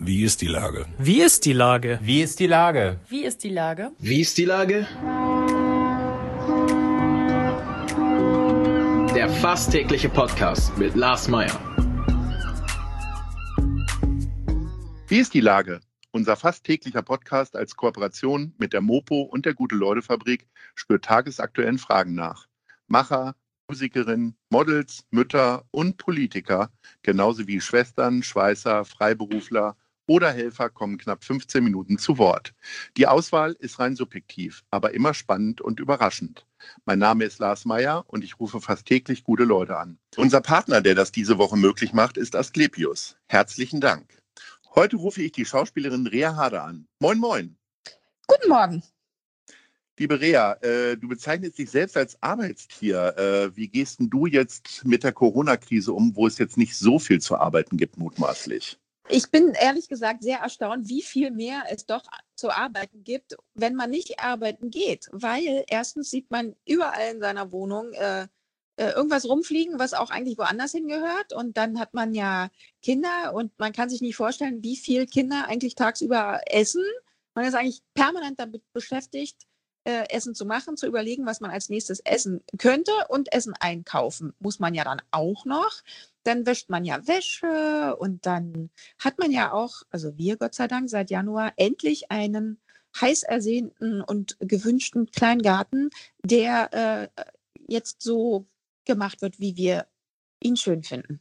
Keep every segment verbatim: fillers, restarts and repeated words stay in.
Wie ist die Lage? Wie ist die Lage? Wie ist die Lage? Wie ist die Lage? Wie ist die Lage? Der fast tägliche Podcast mit Lars Meyer. Wie ist die Lage? Unser fast täglicher Podcast als Kooperation mit der Mopo und der Gute-Leute-Fabrik spürt tagesaktuellen Fragen nach. Macher, Musikerinnen, Models, Mütter und Politiker, genauso wie Schwestern, Schweißer, Freiberufler oder Helfer kommen knapp fünfzehn Minuten zu Wort. Die Auswahl ist rein subjektiv, aber immer spannend und überraschend. Mein Name ist Lars Meyer und ich rufe fast täglich gute Leute an. Unser Partner, der das diese Woche möglich macht, ist Asklepios. Herzlichen Dank. Heute rufe ich die Schauspielerin Rea Harder an. Moin, moin. Guten Morgen. Liebe Rea, äh, du bezeichnest dich selbst als Arbeitstier. Äh, wie gehst denn du jetzt mit der Corona-Krise um, wo es jetzt nicht so viel zu arbeiten gibt, mutmaßlich? Ich bin ehrlich gesagt sehr erstaunt, wie viel mehr es doch zu arbeiten gibt, wenn man nicht arbeiten geht. Weil erstens sieht man überall in seiner Wohnung äh, äh, irgendwas rumfliegen, was auch eigentlich woanders hingehört. Und dann hat man ja Kinder und man kann sich nicht vorstellen, wie viel Kinder eigentlich tagsüber essen. Man ist eigentlich permanent damit beschäftigt, äh, Essen zu machen, zu überlegen, was man als nächstes essen könnte. Und Essen einkaufen muss man ja dann auch noch. Dann wäscht man ja Wäsche und dann hat man ja auch, also wir Gott sei Dank seit Januar, endlich einen heiß ersehnten und gewünschten Kleingarten, der äh, jetzt so gemacht wird, wie wir ihn schön finden.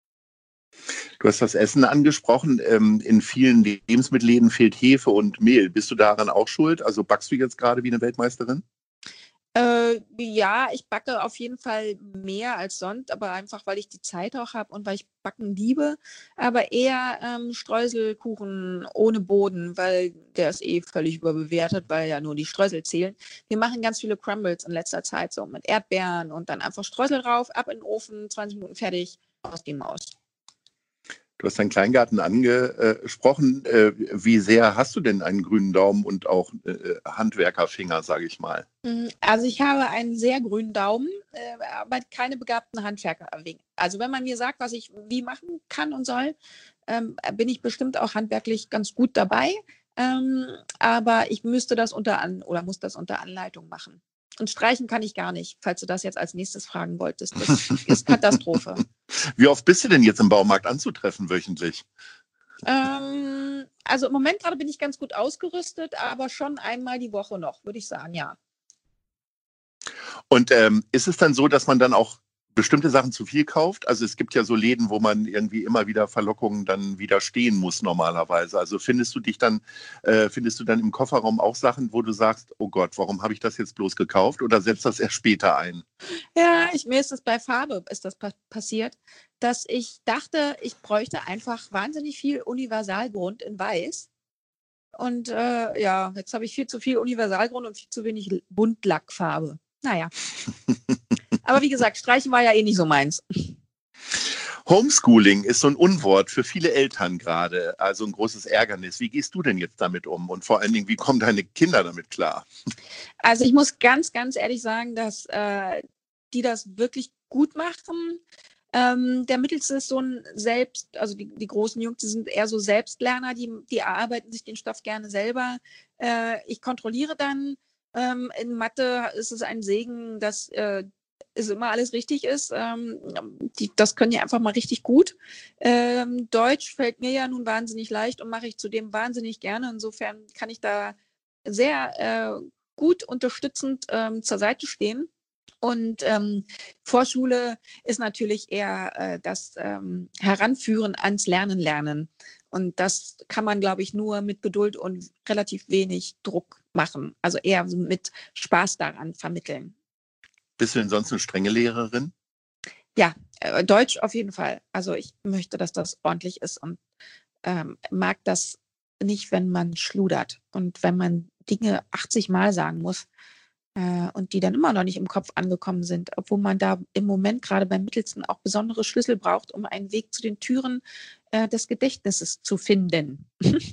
Du hast das Essen angesprochen. Ähm, in vielen Lebensmittelläden fehlt Hefe und Mehl. Bist du daran auch schuld? Also backst du jetzt gerade wie eine Weltmeisterin? Äh, ja, ich backe auf jeden Fall mehr als sonst, aber einfach, weil ich die Zeit auch habe und weil ich Backen liebe. Aber eher ähm, Streuselkuchen ohne Boden, weil der ist eh völlig überbewertet, weil ja nur die Streusel zählen. Wir machen ganz viele Crumbles in letzter Zeit, so mit Erdbeeren und dann einfach Streusel drauf, ab in den Ofen, zwanzig Minuten fertig, aus die Maus. Du hast deinen Kleingarten angesprochen. Wie sehr hast du denn einen grünen Daumen und auch Handwerkerfinger, sage ich mal? Also ich habe einen sehr grünen Daumen, aber keine begabten Handwerker. Also wenn man mir sagt, was ich wie machen kann und soll, bin ich bestimmt auch handwerklich ganz gut dabei. Aber ich müsste das unter An- oder muss das unter Anleitung machen. Und streichen kann ich gar nicht, falls du das jetzt als nächstes fragen wolltest. Das ist Katastrophe. Wie oft bist du denn jetzt im Baumarkt anzutreffen wöchentlich? Ähm, also im Moment gerade bin ich ganz gut ausgerüstet, aber schon einmal die Woche noch, würde ich sagen, ja. Und ähm, ist es dann so, dass man dann auch bestimmte Sachen zu viel kauft? Also es gibt ja so Läden, wo man irgendwie immer wieder Verlockungen dann widerstehen muss normalerweise. Also findest du dich dann, äh, findest du dann im Kofferraum auch Sachen, wo du sagst, oh Gott, warum habe ich das jetzt bloß gekauft? Oder setzt das erst später ein? Ja, ich, mir ist das bei Farbe ist das pa- passiert, dass ich dachte, ich bräuchte einfach wahnsinnig viel Universalgrund in Weiß. Und äh, ja, jetzt habe ich viel zu viel Universalgrund und viel zu wenig Buntlackfarbe. Naja. Aber wie gesagt, Streichen war ja eh nicht so meins. Homeschooling ist so ein Unwort für viele Eltern gerade, also ein großes Ärgernis. Wie gehst du denn jetzt damit um? Und vor allen Dingen, wie kommen deine Kinder damit klar? Also ich muss ganz, ganz ehrlich sagen, dass äh, die das wirklich gut machen. Ähm, der Mittelste ist so ein Selbst, also die, die großen Jungs, die sind eher so Selbstlerner, die, die erarbeiten sich den Stoff gerne selber. Äh, ich kontrolliere dann. Ähm, in Mathe ist es ein Segen, dass äh, es immer alles richtig ist. Ähm, die, das können die einfach mal richtig gut. Ähm, Deutsch fällt mir ja nun wahnsinnig leicht und mache ich zudem wahnsinnig gerne. Insofern kann ich da sehr äh, gut unterstützend ähm, zur Seite stehen. Und ähm, Vorschule ist natürlich eher äh, das ähm, Heranführen ans Lernen lernen. Und das kann man, glaube ich, nur mit Geduld und relativ wenig Druck machen. Also eher mit Spaß daran vermitteln. Bist du denn sonst eine strenge Lehrerin? Ja, äh, Deutsch auf jeden Fall. Also ich möchte, dass das ordentlich ist und ähm, mag das nicht, wenn man schludert und wenn man Dinge achtzig Mal sagen muss. Und die dann immer noch nicht im Kopf angekommen sind, obwohl man da im Moment gerade beim Mittelsten auch besondere Schlüssel braucht, um einen Weg zu den Türen äh, des Gedächtnisses zu finden.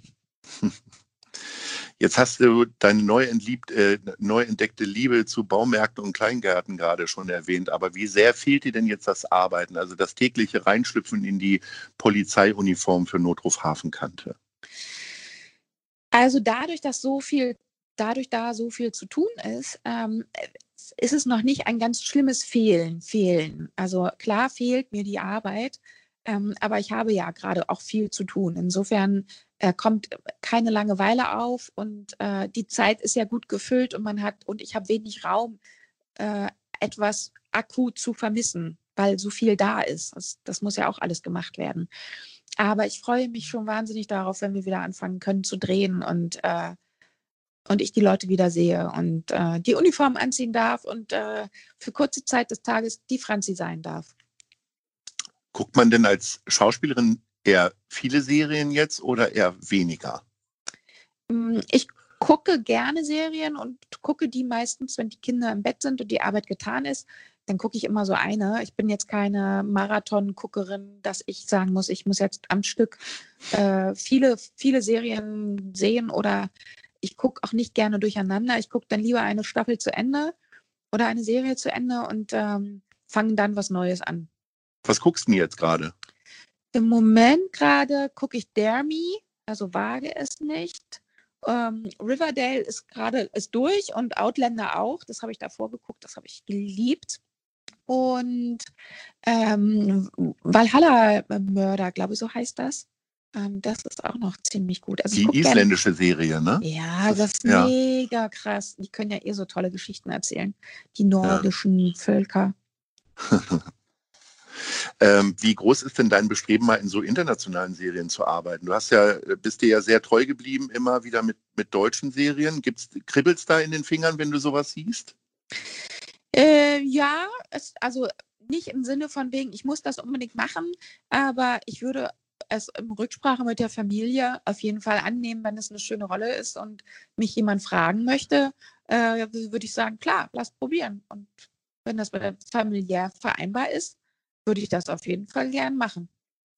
Jetzt hast du deine neu, entliebt, äh, neu entdeckte Liebe zu Baumärkten und Kleingärten gerade schon erwähnt, aber wie sehr fehlt dir denn jetzt das Arbeiten, also das tägliche Reinschlüpfen in die Polizeiuniform für Notruf Hafenkante? Also dadurch, dass so viel, dadurch da so viel zu tun ist, ähm, ist es noch nicht ein ganz schlimmes Fehlen, Fehlen. Also klar fehlt mir die Arbeit, ähm, aber ich habe ja gerade auch viel zu tun. Insofern äh, kommt keine Langeweile auf und äh, die Zeit ist ja gut gefüllt und man hat, und ich habe wenig Raum, äh, etwas akut zu vermissen, weil so viel da ist. Das, das muss ja auch alles gemacht werden. Aber ich freue mich schon wahnsinnig darauf, wenn wir wieder anfangen können zu drehen und, äh, und ich die Leute wieder sehe und äh, die Uniform anziehen darf und äh, für kurze Zeit des Tages die Franzi sein darf. Guckt man denn als Schauspielerin eher viele Serien jetzt oder eher weniger? Ich gucke gerne Serien und gucke die meistens, wenn die Kinder im Bett sind und die Arbeit getan ist. Dann gucke ich immer so eine. Ich bin jetzt keine Marathon-Guckerin, dass ich sagen muss, ich muss jetzt am Stück äh, viele, viele Serien sehen oder ich gucke auch nicht gerne durcheinander. Ich gucke dann lieber eine Staffel zu Ende oder eine Serie zu Ende und ähm, fange dann was Neues an. Was guckst du denn jetzt gerade? Im Moment gerade gucke ich Dare Me, also wage es nicht. Ähm, Riverdale ist gerade ist durch und Outlander auch. Das habe ich davor geguckt, das habe ich geliebt. Und ähm, Valhalla-Mörder, glaube ich, so heißt das. Ähm, das ist auch noch ziemlich gut. Also ich Die guck isländische gern, Serie, ne? ja, das ist ja. mega krass. Die können ja eh so tolle Geschichten erzählen. Die Ja. nordischen Völker. Ähm, wie groß ist denn dein Bestreben, mal in so internationalen Serien zu arbeiten? Du hast ja, bist dir ja sehr treu geblieben, immer wieder mit, mit deutschen Serien. Gibt's, kribbelt's da in den Fingern, wenn du sowas siehst? Äh, ja, es, also nicht im Sinne von wegen, ich muss das unbedingt machen, aber ich würde es in Rücksprache mit der Familie auf jeden Fall annehmen, wenn es eine schöne Rolle ist und mich jemand fragen möchte, äh, würde ich sagen, klar, lass probieren. Und wenn das familiär vereinbar ist, würde ich das auf jeden Fall gern machen.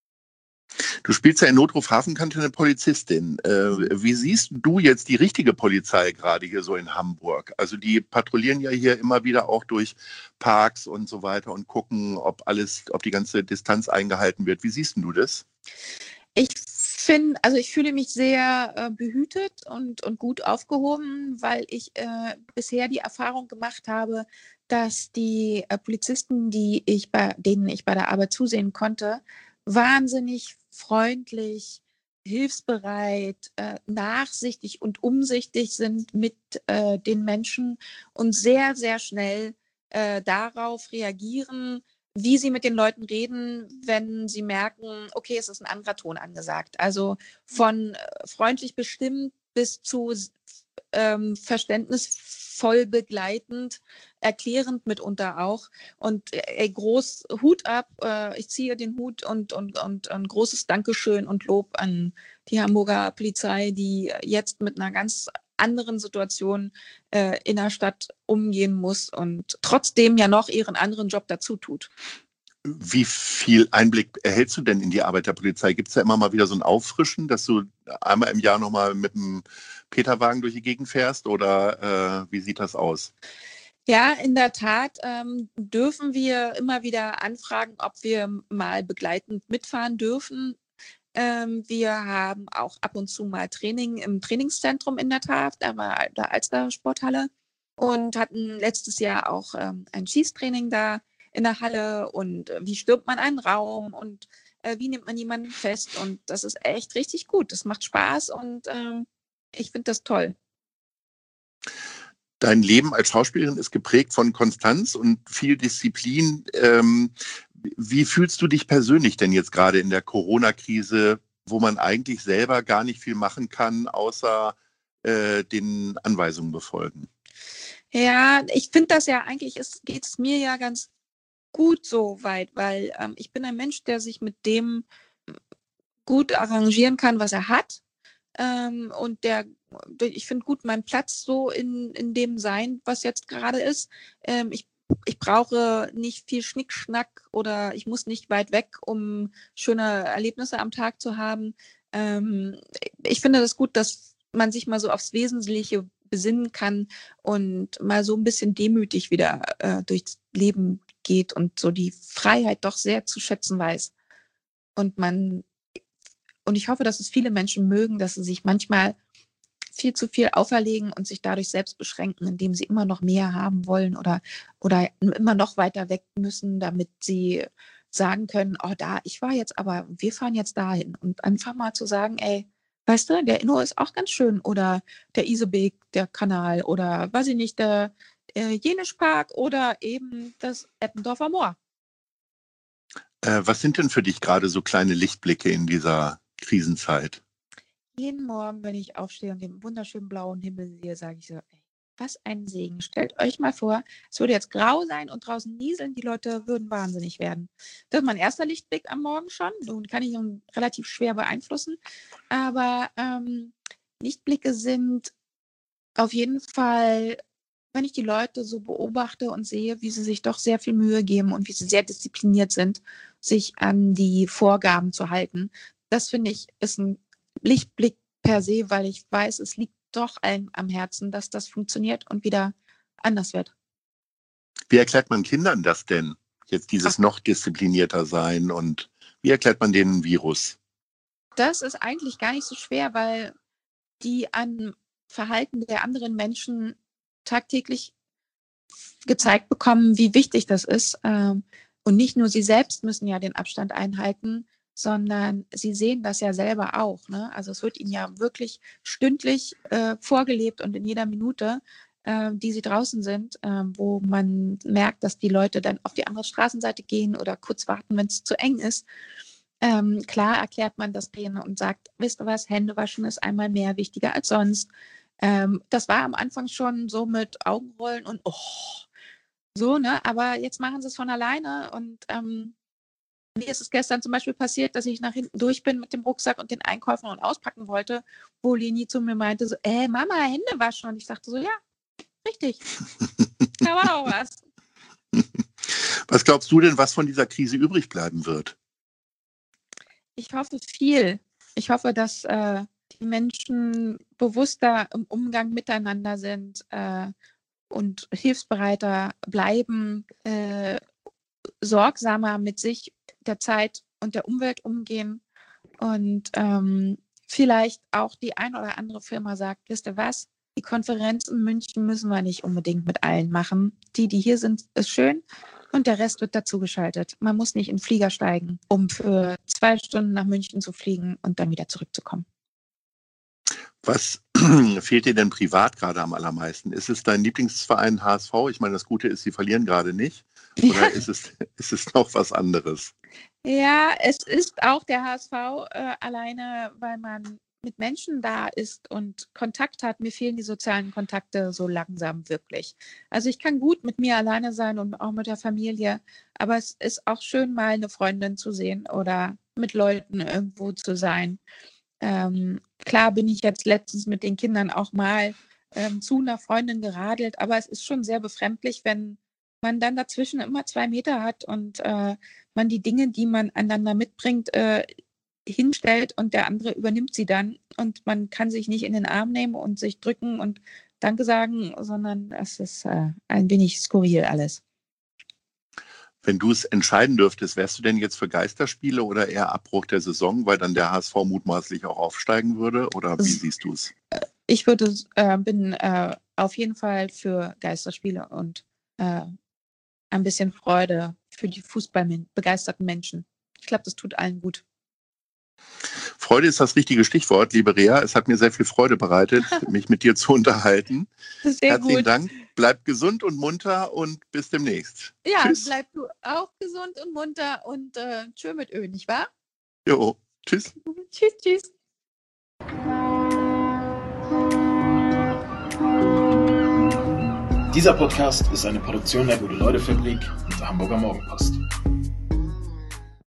Du spielst ja in Notruf Hafenkante eine Polizistin. Äh, wie siehst du jetzt die richtige Polizei gerade hier so in Hamburg? Also die patrouillieren ja hier immer wieder auch durch Parks und so weiter und gucken, ob alles, ob die ganze Distanz eingehalten wird. Wie siehst du das? Ich finde, also ich fühle mich sehr äh, behütet und, und gut aufgehoben, weil ich äh, bisher die Erfahrung gemacht habe, dass die äh, Polizisten, die ich bei, denen ich bei der Arbeit zusehen konnte, wahnsinnig freundlich, hilfsbereit, äh, nachsichtig und umsichtig sind mit äh, den Menschen und sehr, sehr schnell äh, darauf reagieren, wie sie mit den Leuten reden, wenn sie merken, okay, es ist ein anderer Ton angesagt. Also von äh, freundlich bestimmt bis zu ähm, verständnisvoll begleitend, erklärend mitunter auch. Und äh, groß Hut ab, äh, ich ziehe den Hut und, und, und ein großes Dankeschön und Lob an die Hamburger Polizei, die jetzt mit einer ganz anderen Situation äh, in der Stadt umgehen muss und trotzdem ja noch ihren anderen Job dazu tut. Wie viel Einblick erhältst du denn in die Arbeit der Polizei? Gibt es da immer mal wieder so ein Auffrischen, dass du einmal im Jahr nochmal mit dem Peterwagen durch die Gegend fährst oder äh, wie sieht das aus? Ja, in der Tat ähm, dürfen wir immer wieder anfragen, ob wir mal begleitend mitfahren dürfen. Ähm, wir haben auch ab und zu mal Training im Trainingszentrum in der Tat, da war der Alster-Sporthalle und hatten letztes Jahr auch ähm, ein Schießtraining da in der Halle und äh, wie stürmt man einen Raum und äh, wie nimmt man jemanden fest und das ist echt richtig gut. Das macht Spaß und ähm, ich finde das toll. Dein Leben als Schauspielerin ist geprägt von Konstanz und viel Disziplin. Ähm, wie fühlst du dich persönlich denn jetzt gerade in der Corona-Krise, wo man eigentlich selber gar nicht viel machen kann, außer äh, den Anweisungen befolgen? Ja, ich finde das ja eigentlich, geht es mir ja ganz gut so weit, weil ähm, ich bin ein Mensch, der sich mit dem gut arrangieren kann, was er hat. Ähm, und der, ich finde gut meinen Platz so in, in dem sein, was jetzt gerade ist. Ähm, ich, ich brauche nicht viel Schnickschnack oder ich muss nicht weit weg, um schöne Erlebnisse am Tag zu haben. Ähm, ich finde das gut, dass man sich mal so aufs Wesentliche besinnen kann und mal so ein bisschen demütig wieder äh, durchs Leben geht und so die Freiheit doch sehr zu schätzen weiß. Und man Und ich hoffe, dass es viele Menschen mögen, dass sie sich manchmal viel zu viel auferlegen und sich dadurch selbst beschränken, indem sie immer noch mehr haben wollen oder, oder immer noch weiter weg müssen, damit sie sagen können, oh da, ich war jetzt, aber wir fahren jetzt dahin. Und einfach mal zu sagen, ey, weißt du, der Inno ist auch ganz schön oder der Isebeek, der Kanal oder, weiß ich nicht, der äh, Jenischpark oder eben das Eppendorfer Moor. Äh, was sind denn für dich gerade so kleine Lichtblicke in dieser Krisenzeit? Jeden Morgen, wenn ich aufstehe und den wunderschönen blauen Himmel sehe, sage ich so, ey, was ein Segen. Stellt euch mal vor, es würde jetzt grau sein und draußen nieseln, die Leute würden wahnsinnig werden. Das ist mein erster Lichtblick am Morgen schon. Nun kann ich ihn relativ schwer beeinflussen. Aber ähm, Lichtblicke sind auf jeden Fall, wenn ich die Leute so beobachte und sehe, wie sie sich doch sehr viel Mühe geben und wie sie sehr diszipliniert sind, sich an die Vorgaben zu halten. Das finde ich ist ein Lichtblick per se, weil ich weiß, es liegt doch allen am Herzen, dass das funktioniert und wieder anders wird. Wie erklärt man Kindern das denn? Jetzt dieses Ach. noch disziplinierter sein und wie erklärt man denen ein Virus? Das ist eigentlich gar nicht so schwer, weil die an Verhalten der anderen Menschen tagtäglich gezeigt bekommen, wie wichtig das ist. Und nicht nur sie selbst müssen ja den Abstand einhalten, sondern sie sehen das ja selber auch. Ne? Also es wird ihnen ja wirklich stündlich äh, vorgelebt und in jeder Minute, äh, die sie draußen sind, äh, wo man merkt, dass die Leute dann auf die andere Straßenseite gehen oder kurz warten, wenn es zu eng ist. Ähm, klar erklärt man das denen und sagt, wisst ihr was, Hände waschen ist einmal mehr wichtiger als sonst. Ähm, das war am Anfang schon so mit Augenrollen und oh, so, ne? Aber jetzt machen sie es von alleine und ähm, mir ist es gestern zum Beispiel passiert, dass ich nach hinten durch bin mit dem Rucksack und den Einkaufen und auspacken wollte, wo Leni zu mir meinte, so, äh, Mama, Hände waschen. Und ich sagte so, ja, richtig. Da war auch was. Was glaubst du denn, was von dieser Krise übrig bleiben wird? Ich hoffe viel. Ich hoffe, dass äh, die Menschen bewusster im Umgang miteinander sind äh, und hilfsbereiter bleiben, äh, sorgsamer mit sich, der Zeit und der Umwelt umgehen und ähm, vielleicht auch die ein oder andere Firma sagt, wisst ihr was, die Konferenz in München müssen wir nicht unbedingt mit allen machen. Die, die hier sind, ist schön und der Rest wird dazugeschaltet. Man muss nicht in den Flieger steigen, um für zwei Stunden nach München zu fliegen und dann wieder zurückzukommen. Was fehlt dir denn privat gerade am allermeisten? Ist es dein Lieblingsverein H S V? Ich meine, das Gute ist, sie verlieren gerade nicht. Oder ja. ist es, ist es noch was anderes? Ja, es ist auch der H S V äh, alleine, weil man mit Menschen da ist und Kontakt hat. Mir fehlen die sozialen Kontakte so langsam wirklich. Also ich kann gut mit mir alleine sein und auch mit der Familie, aber es ist auch schön, mal eine Freundin zu sehen oder mit Leuten irgendwo zu sein. Ähm, klar bin ich jetzt letztens mit den Kindern auch mal ähm, zu einer Freundin geradelt, aber es ist schon sehr befremdlich, wenn man dann dazwischen immer zwei Meter hat und äh, man die Dinge, die man einander mitbringt, äh, hinstellt und der andere übernimmt sie dann und man kann sich nicht in den Arm nehmen und sich drücken und Danke sagen, sondern es ist äh, ein wenig skurril alles. Wenn du es entscheiden dürftest, wärst du denn jetzt für Geisterspiele oder eher Abbruch der Saison, weil dann der H S V mutmaßlich auch aufsteigen würde? Oder wie siehst du es? Ich würde, äh, bin äh, auf jeden Fall für Geisterspiele und äh, ein bisschen Freude für die fußballbegeisterten Menschen. Ich glaube, das tut allen gut. Freude ist das richtige Stichwort, liebe Rea. Es hat mir sehr viel Freude bereitet, mich mit dir zu unterhalten. Sehr Herzlichen gut. Dank. Bleib gesund und munter und bis demnächst. Ja, tschüss. Bleib du auch gesund und munter und äh, tschö mit Ö, nicht wahr? Jo, tschüss. Tschüss, tschüss. Dieser Podcast ist eine Produktion der Gute-Leute-Fabrik und der Hamburger Morgenpost.